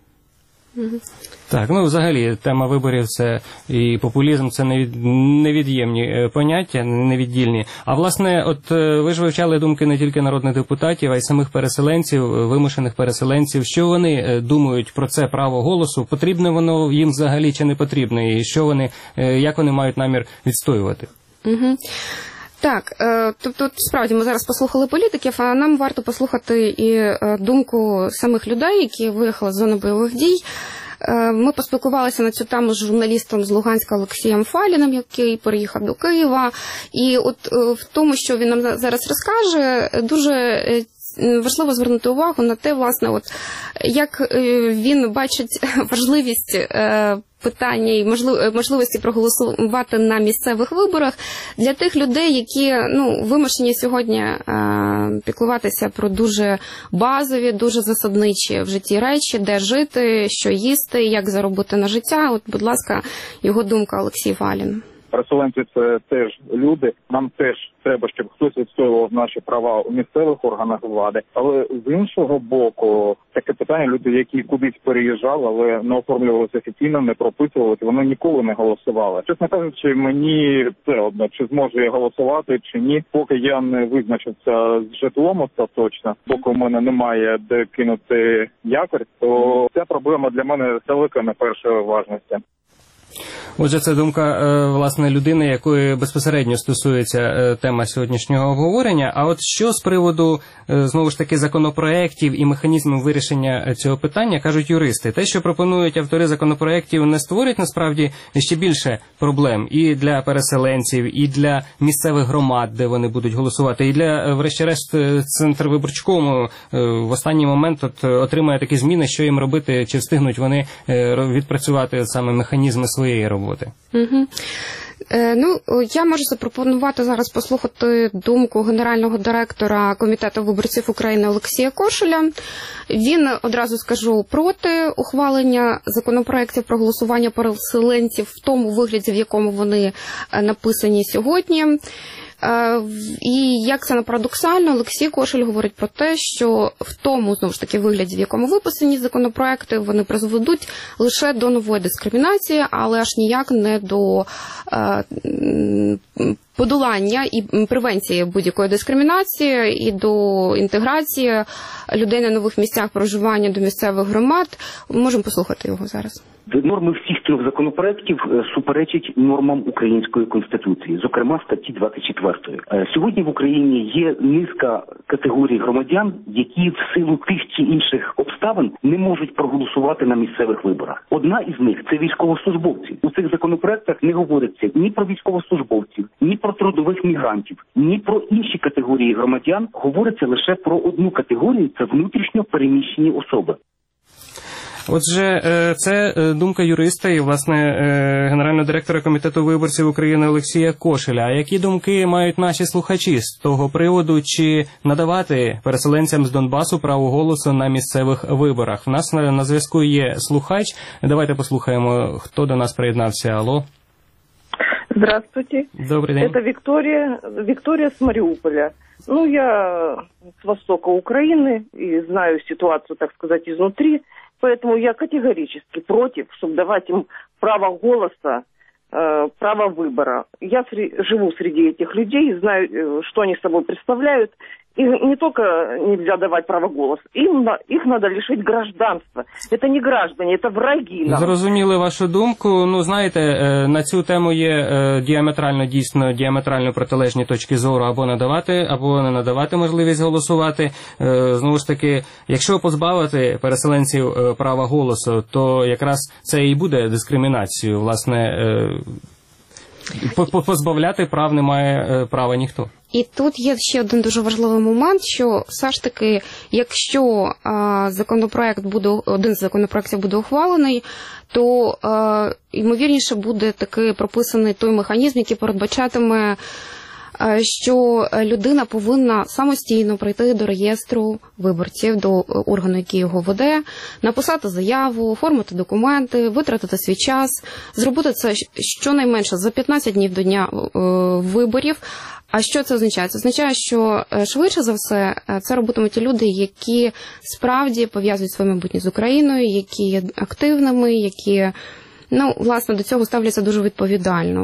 Так, взагалі, тема виборів і популізм – це невід'ємні поняття, невіддільні. А, власне, ви ж вивчали думки не тільки народних депутатів, а й самих переселенців, вимушених переселенців. Що вони думають про це право голосу? Потрібне воно їм взагалі чи не потрібне? І як вони мають намір відстоювати? Так, тобто, справді, ми зараз послухали політиків, а нам варто послухати і думку самих людей, які виїхали з зони бойових дій. Ми поспілкувалися на цю тему з журналістом з Луганська Олексієм Фаліним, який переїхав до Києва. І в тому, що він нам зараз розкаже, дуже важливо звернути увагу на те, власне, як він бачить важливість питання і можливості проголосувати на місцевих виборах для тих людей, які вимушені сьогодні піклуватися про дуже базові, дуже засадничі в житті речі, де жити, що їсти, як заробити на життя. Будь ласка, його думка, Олексій Фалін. Переселенці – це теж люди. Нам теж треба, щоб хтось відстоював наші права у місцевих органах влади. Але з іншого боку, таке питання, люди, які кудись переїжджали, але не оформлювалися офіційно, не прописувалися, вони ніколи не голосували. Чесно кажучи, мені все одно, чи зможу я голосувати, чи ні. Поки я не визначився з житлом остаточно, поки у мене немає де кинути якорь, то ця проблема для мене далека не першої важності. Отже, це думка, власне, людини, якої безпосередньо стосується тема сьогоднішнього обговорення. А що з приводу, знову ж таки, законопроєктів і механізмів вирішення цього питання, кажуть юристи. Те, що пропонують автори законопроєктів, не створюють, насправді, ще більше проблем і для переселенців, і для місцевих громад, де вони будуть голосувати, і для, врешті-решт, Центрвиборчкому в останній момент отримає такі зміни, що їм робити, чи встигнуть вони відпрацювати саме механізми своєї роботи. Я можу запропонувати зараз послухати думку генерального директора Комітету виборців України Олексія Кошеля. Він, одразу скажу, проти ухвалення законопроєктів про голосування переселенців в тому вигляді, в якому вони написані сьогодні. І як це не парадоксально, Олексій Кошель говорить про те, що в тому, знову ж таки, вигляді, в якому виписані законопроекти, вони призведуть лише до нової дискримінації, але аж ніяк не до подолання і превенції будь-якої дискримінації і до інтеграції людей на нових місцях проживання до місцевих громад. Можемо послухати його зараз. Норми всіх трьох законопроєктів суперечать нормам української конституції, зокрема статті 24. Сьогодні в Україні є низка категорій громадян, які в силу тих чи інших обставин не можуть проголосувати на місцевих виборах. Одна із них – це військовослужбовці. У цих законопроєктах не говориться ні про військовослужбовців, ні про трудових мігрантів, ні про інші категорії громадян. Говориться лише про одну категорію – це внутрішньо переміщені особи. Отже, це думка юриста і, власне, генерального директора Комітету виборців України Олексія Кошеля. А які думки мають наші слухачі з того приводу, чи надавати переселенцям з Донбасу право голосу на місцевих виборах? В нас на зв'язку є слухач. Давайте послухаємо, хто до нас приєднався. Алло. Здравствуйте. Добрый день. Это Виктория с Мариуполя. Я с востока Украины и знаю ситуацию, так сказать, изнутри, поэтому я категорически против, чтобы давать им право голоса, право выбора. Я живу среди этих людей, знаю, что они собой представляют. И не только нельзя давать право голоса, их надо лишить гражданства. Это не граждане, это враги нам. Зрозуміли вашу думку. Знаєте, на цю тему є діаметрально протилежні точки зору, або надавати, або не надавати можливість голосувати. Знову ж таки, якщо позбавити переселенців права голосу, то якраз це і буде дискримінацією. Власне, позбавляти прав не має права ніхто. І тут є ще один дуже важливий момент, що все ж таки, якщо один з законопроєктів буде ухвалений, то ймовірніше буде таки прописаний той механізм, який передбачатиме, що людина повинна самостійно прийти до реєстру виборців, до органу, який його веде, написати заяву, оформити документи, витратити свій час, зробити це щонайменше за 15 днів до дня виборів. А що це означає? Це означає, що швидше за все це робитимуть ті люди, які справді пов'язують своє майбутнє з Україною, які є активними, які, власне, до цього ставляться дуже відповідально.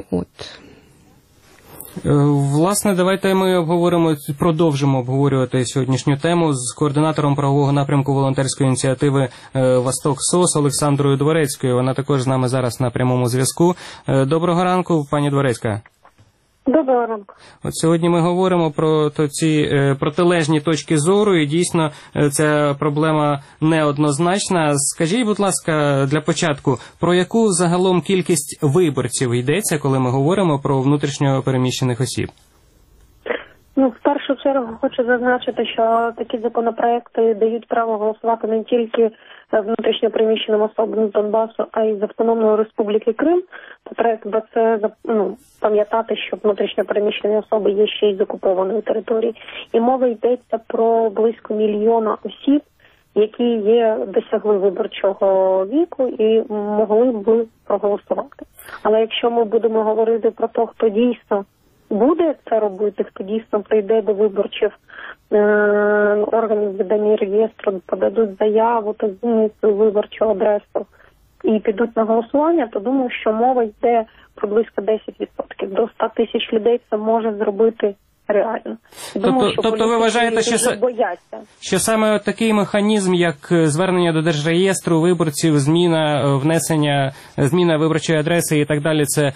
Власне, давайте ми продовжимо обговорювати сьогоднішню тему з координатором правового напрямку волонтерської ініціативи «Восток СОС» Олександрою Дворецькою. Вона також з нами зараз на прямому зв'язку. Доброго ранку, пані Дворецька. Доброго ранку. Сьогодні ми говоримо про ці протилежні точки зору, і дійсно ця проблема неоднозначна. Скажіть, будь ласка, для початку, про яку загалом кількість виборців йдеться, коли ми говоримо про внутрішньо переміщених осіб? В першу чергу хочу зазначити, що такі законопроекти дають право голосувати не тільки внутрішньо переміщеним особам з Донбасу, а й з Автономної Республіки Крим. То треба це пам'ятати, що внутрішньо переміщені особи є ще й з окупованої території. І мова йдеться про близько 1 мільйона осіб, які досягли виборчого віку і могли б проголосувати. Але якщо ми будемо говорити про те, хто дійсно буде це робити, хто дійсно прийде до виборчих органів ведення реєстру, подадуть заяву та змінять свою виборчу адресу і підуть на голосування, то думаю, що мова йде про близько 10%. До 100 тисяч людей це може зробити реально. Думаю, тобто ви вважаєте, що саме такий механізм, як звернення до Держреєстру виборців, зміна виборчої адреси і так далі, це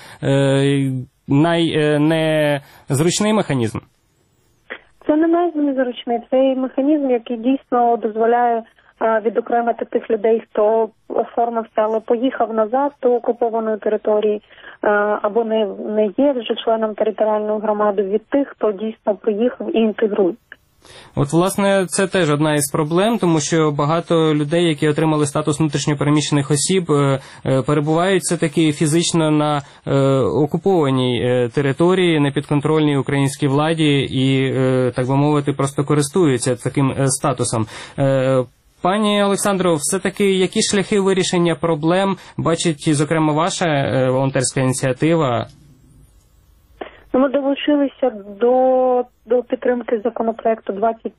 найнезручний механізм? Це не найнезручний. Це механізм, який дійсно дозволяє відокремити тих людей, хто оформився, але поїхав назад до окупованої території, або не є вже членом територіальної громади, від тих, хто дійсно приїхав і інтегрує. От, власне, це теж одна із проблем, тому що багато людей, які отримали статус внутрішньопереміщених осіб, перебувають все-таки фізично на окупованій території, непідконтрольній українській владі і, так би мовити, просто користуються таким статусом. Пані Олександро, все-таки які шляхи вирішення проблем бачить, зокрема, ваша волонтерська ініціатива? Ми долучилися до підтримки законопроекту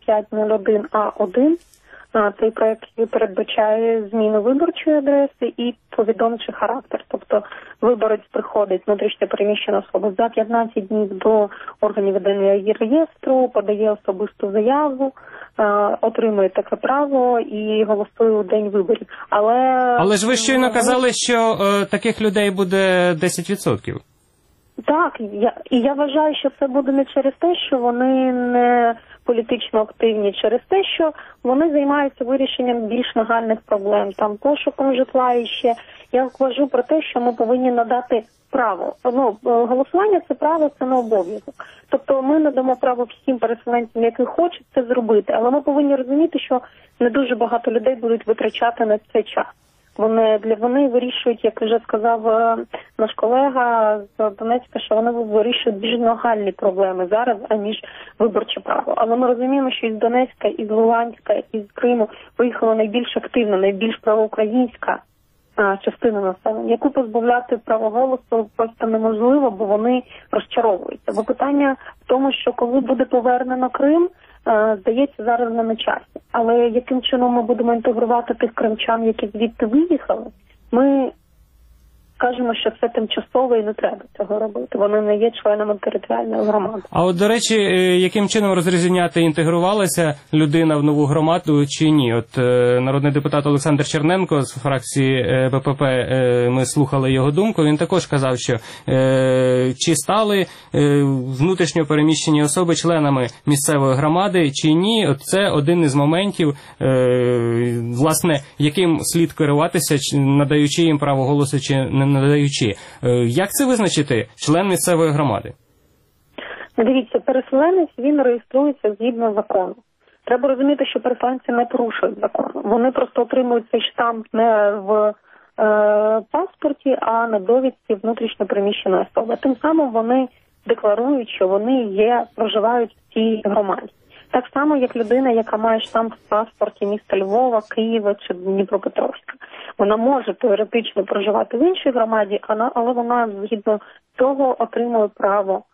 2501А1. Цей проект передбачає зміну виборчої адреси і повідомчий характер. Тобто виборець приходить, внутрішньо переміщена особа, за 15 днів до органів ведення реєстру, подає особисту заяву, отримує таке право і голосує у день виборів. Але ж ви щойно казали, що таких людей буде 10%. Так, я вважаю, що це буде не через те, що вони не політично активні, через те, що вони займаються вирішенням більш нагальних проблем, там пошуком житла і ще. Я кажу про те, що ми повинні надати право. Голосування – це право, це не обов'язок. Тобто ми надамо право всім переселенцям, які хочуть це зробити, але ми повинні розуміти, що не дуже багато людей будуть витрачати на це час. Вони вирішують, як вже сказав наш колега з Донецька, що вони вирішують більш нагальні проблеми зараз, аніж виборче право. Але ми розуміємо, що із Донецька, із Луганська, із Криму виїхала найбільш активна, найбільш проукраїнська частина населення, яку позбавляти права голосу просто неможливо, бо вони розчаровуються. Бо питання в тому, що коли буде повернено Крим, здається, зараз не на часі. Але яким чином ми будемо інтегрувати тих кримчан, які звідти виїхали, ми кажемо, що це тимчасово і не треба цього робити. Вони не є членами територіальної громади. А от, до речі, яким чином розрізняти, інтегрувалася людина в нову громаду чи ні? От народний депутат Олександр Черненко з фракції БПП, ми слухали його думку, він також казав, що чи стали внутрішньо переміщені особи членами місцевої громади чи ні, от це один із моментів, власне, яким слід керуватися, надаючи їм право голосу чи не надаючи. Як це визначити, член місцевої громади? Дивіться, переселенець, він реєструється згідно закону. Треба розуміти, що переселенці не порушують закон. Вони просто отримують цей штамп не в паспорті, а на довідці внутрішньо переміщеної особи. Тим самим вони декларують, що вони проживають в цій громаді. Так само, як людина, яка має штамп в паспорті міста Львова, Києва чи Дніпропетровська. Вона може теоретично проживати в іншій громаді, але вона згідно того отримує право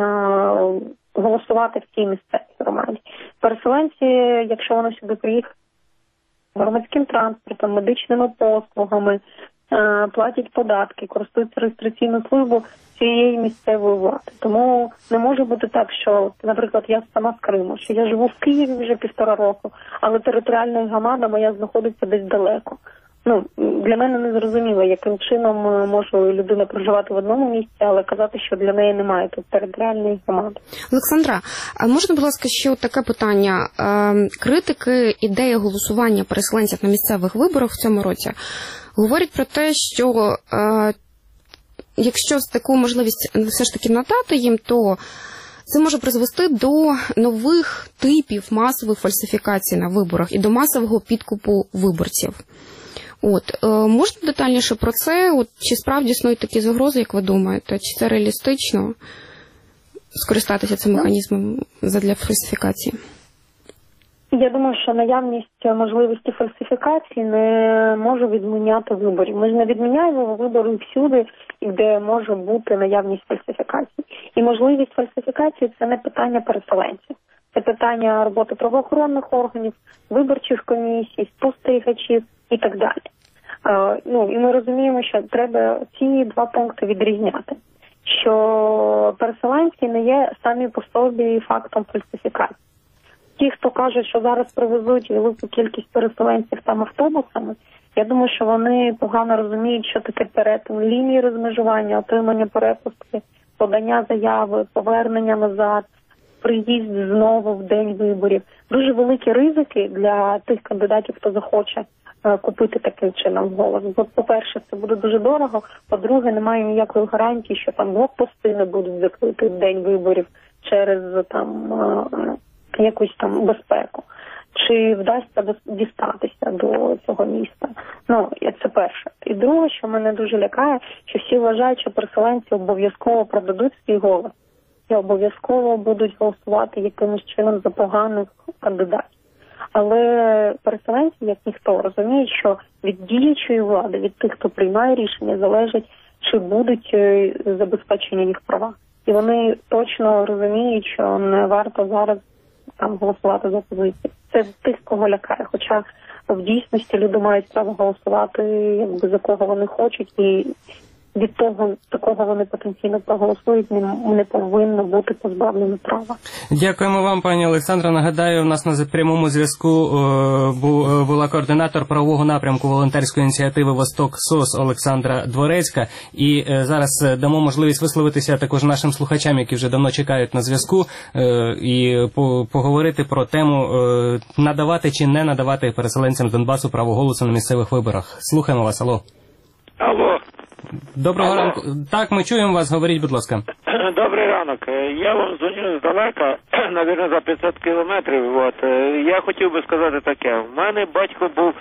голосувати в цій місцевій громаді. Переселенці, якщо вони сюди приїхали громадським транспортом, медичними послугами, платять податки, користуються реєстраційною службою цієї місцевої влади. Тому не може бути так, що, наприклад, я сама з Криму, що я живу в Києві вже 1,5 року, але територіальна громада моя знаходиться десь далеко. Для мене не зрозуміло, яким чином може людина проживати в одному місці, але казати, що для неї немає тут територіальної громади. Олександра, а можна, будь ласка, ще таке питання? Критики ідеї голосування переселенців на місцевих виборах в цьому році говорять про те, що якщо таку можливість все ж таки надати їм, то це може призвести до нових типів масових фальсифікацій на виборах і до масового підкупу виборців. Можна детальніше про це? Чи справді існують такі загрози, як ви думаєте? Чи це реалістично скористатися цим механізмом задля фальсифікації? Я думаю, що наявність можливості фальсифікації не може відміняти виборів. Ми ж не відміняємо вибори всюди, де може бути наявність фальсифікації. І можливість фальсифікації – це не питання переселенців. Це питання роботи правоохоронних органів, виборчих комісій, спостерігачів і так далі. І ми розуміємо, що треба ці два пункти відрізняти. Що переселенці не є самі по собі фактом фальсифікації. Ті, хто кажуть, що зараз привезуть велику кількість переселенців там автобусами, я думаю, що вони погано розуміють, що таке перетин лінії розмежування, отримання перепустки, подання заяви, повернення назад, приїзд знову в день виборів. Дуже великі ризики для тих кандидатів, хто захоче купити таким чином голос. Бо, по-перше, це буде дуже дорого, по-друге, немає ніякої гарантії, що там блокпости не будуть закриті в день виборів через якусь там безпеку. Чи вдасться дістатися до цього міста? Ну, це перше. І друге, що мене дуже лякає, що всі вважають, що переселенці обов'язково продадуть свій голос і обов'язково будуть голосувати якимось чином за поганих кандидатів. Але переселенці, як ніхто, розуміють, що від діючої влади, від тих, хто приймає рішення, залежить, чи будуть забезпечені їх права. І вони точно розуміють, що не варто зараз там голосувати за опозицію. Це тих, кого лякає. Хоча в дійсності люди мають право голосувати, якби, за кого вони хочуть, і від того, за кого вони потенційно проголосують, не повинно бути позбавлено права. Дякуємо вам, пані Олександра. Нагадаю, у нас на прямому зв'язку була координатор правового напрямку волонтерської ініціативи «Восток СОС» Олександра Дворецька. І зараз дамо можливість висловитися також нашим слухачам, які вже давно чекають на зв'язку, і поговорити про тему надавати чи не надавати переселенцям з Донбасу право голосу на місцевих виборах. Слухаємо вас, алло. Алло. Доброго ранку. Так, ми чуємо вас, говоріть, будь ласка. Добрий ранок. Я вам дзвоню здалека, навірно, за 500 кілометрів. Я хотів би сказати таке. В мене батько був,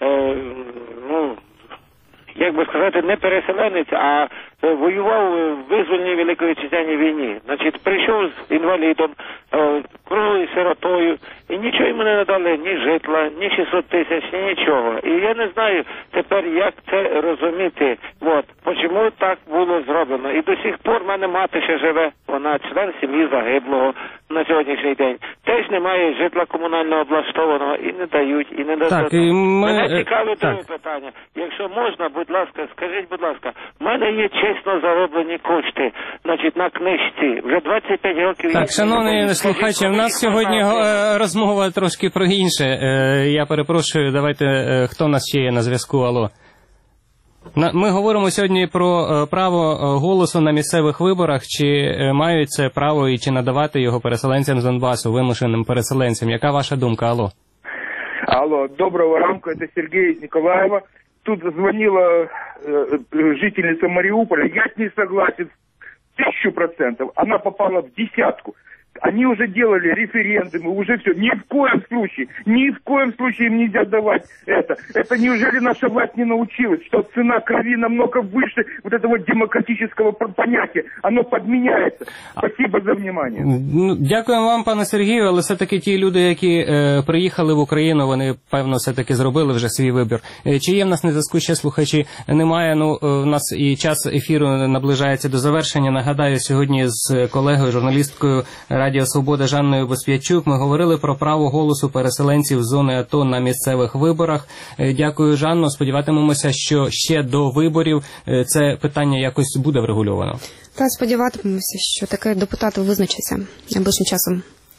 як би сказати, не переселенець, а воював в визвольній Великої Вітчизняній війні. Значить, прийшов з інвалідом, круглою сиротою, і нічого йому не надали, ні житла, ні 600 тисяч, ні нічого. І я не знаю тепер, як це розуміти. Чому так було зроблено. І до сих пор в мене мати ще живе, вона член сім'ї загиблого на сьогоднішній день. Теж немає житла комунального облаштованого, і не дають, і не дадуть. Мене цікавить друге питання. Якщо можна, будь ласка, скажіть, будь ласка, в мене є чесно зароблені кошти, значить, на книжці. Вже 25 років... Так, шановні слухачі, в нас сьогодні розмова трошки про інше. Я перепрошую, давайте, хто в нас ще є на зв'язку, алло. Ми говоримо сьогодні про право голосу на місцевих виборах, чи мають це право і чи надавати його переселенцям з Донбасу, вимушеним переселенцям. Яка ваша думка, алло? Алло, доброго ранку, это Сергей из Николаева. Тут звонила жительница Мариуполя, я с ней согласен 1000%. Она попала в десятку. Они уже делали референдумы, уже все. Ни в коем случае им нельзя давать это. Это неужели наша власть не научилась, что цена крови намного выше вот этого демократического понятия? Оно подменяется. Спасибо за внимание. Дякуємо вам, пане Сергію, але все-таки ті люди, які приїхали в Україну, вони, певно, все-таки зробили вже свій вибір. Чи є в нас на зв'язку ще слухачі? Немає, у нас і час ефіру наближається до завершення. Нагадаю, сьогодні з колегою, журналісткою Радіо Свобода Жанною Бесп'ячук ми говорили про право голосу переселенців з зони АТО на місцевих виборах. Дякую, Жанно. Сподіватимемося, що ще до виборів це питання якось буде врегульовано. Та сподіватимемося, що таке депутати визначаться найближчим часом.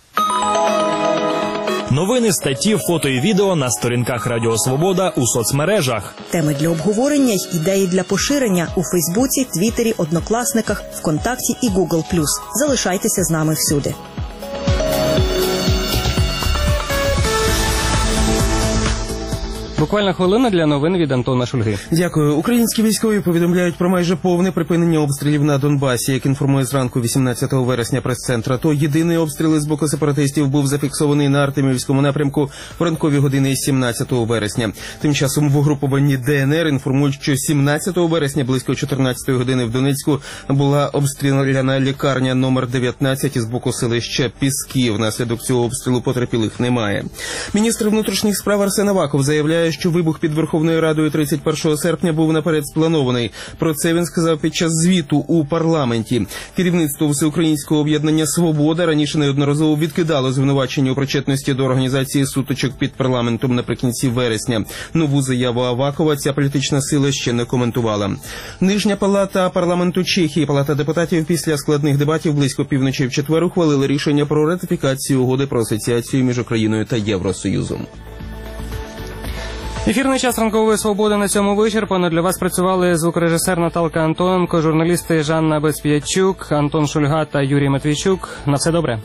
Новини, статті, фото і відео на сторінках Радіо Свобода у соцмережах. Теми для обговорення й ідеї для поширення у Фейсбуці, Твіттері, Однокласниках, ВКонтакті і Google+. Залишайтеся з нами всюди. Буквально хвилина для новин від Антона Шульги. Дякую. Українські військові повідомляють про майже повне припинення обстрілів на Донбасі. Як інформує зранку 18 вересня прес-центр АТО, єдиний обстріл з боку сепаратистів був зафіксований на Артемівському напрямку в ранкові години 17 вересня. Тим часом в угрупованні ДНР інформують, що 17 вересня близько 14 години в Донецьку була обстріляна лікарня номер 19 із боку селища Піски. Внаслідок цього обстрілу потерпілих немає. Міністр внутрішніх справ Арсен Аваков заявляє, що вибух під Верховною Радою 31 серпня був наперед спланований. Про це він сказав під час звіту у парламенті. Керівництво Всеукраїнського об'єднання «Свобода» раніше неодноразово відкидало звинувачення у причетності до організації сутичок під парламентом наприкінці вересня. Нову заяву Авакова ця політична сила ще не коментувала. Нижня палата парламенту Чехії, палата депутатів після складних дебатів близько півночі в четвер ухвалили рішення про ратифікацію угоди про асоціацію між Україною та Євросоюзом. Ефірний час ранкової свободи на цьому вичерпано. Для вас працювали звукорежисер Наталка Антоненко, журналісти Жанна Бесп'ячук, Антон Шульга та Юрій Матвійчук. На все добре.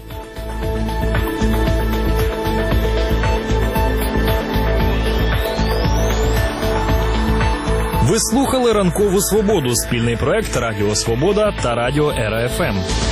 Ви слухали «Ранкову свободу» – спільний проект Радіо Свобода та Радіо РФМ.